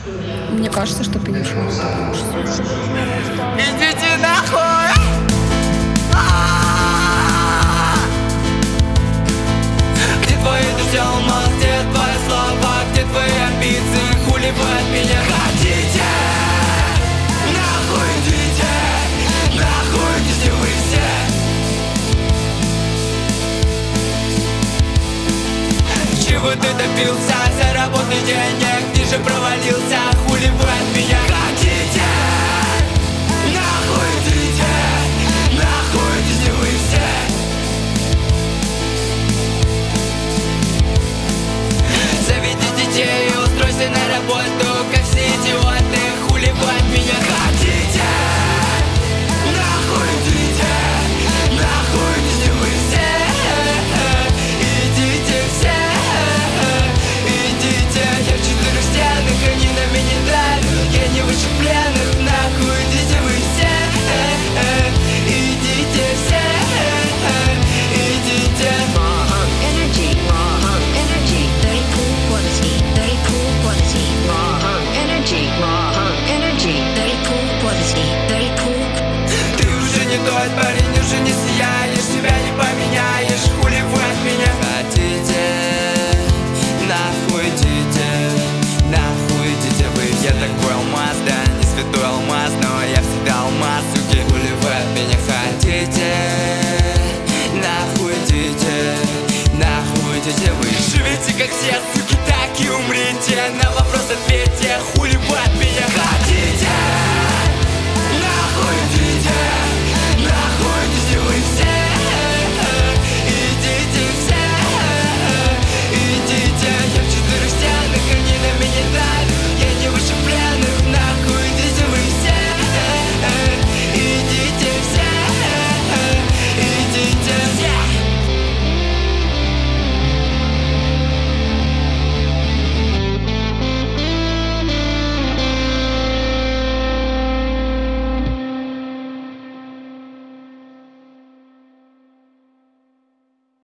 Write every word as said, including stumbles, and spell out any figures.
Мне кажется, что ты ничего не добьешься. Идите нахуй! Где твои дожди алмаз, где твои слова, где твои амбиции, хули вы от меня хотите? Нахуй идите, нахуй идите вы все. Чего ты добился, заработай денег, ты же провалился, хули вы от меня хотите? Нахуй идите, нахуй идите вы все. Заведи детей и устройся на работу, как все идиоты, хули вы от меня хотите? Нахуй идите, нахуй идите вы все. Идите все, идите. Я в четырех стенах, они на меня не давят. Я не выше пленных, нахуй идите вы все. Идите все, идите. Energy, raw energy, very cool quality, very cool quality, raw energy, raw energy, very cool quality, very cool. Ты уже не тот парень, уже не сияешь, себя не поменяешь, хули вы от меня хотите? Нахуй идите, нахуй идите вы. Я такой алмаз, да, не святой алмаз, но я всегда алмаз, суки, хули вы от меня хотите? Нахуй идите, нахуй идите вы. Живите как все, суки, так и умрите, на вопрос ответьте, хуй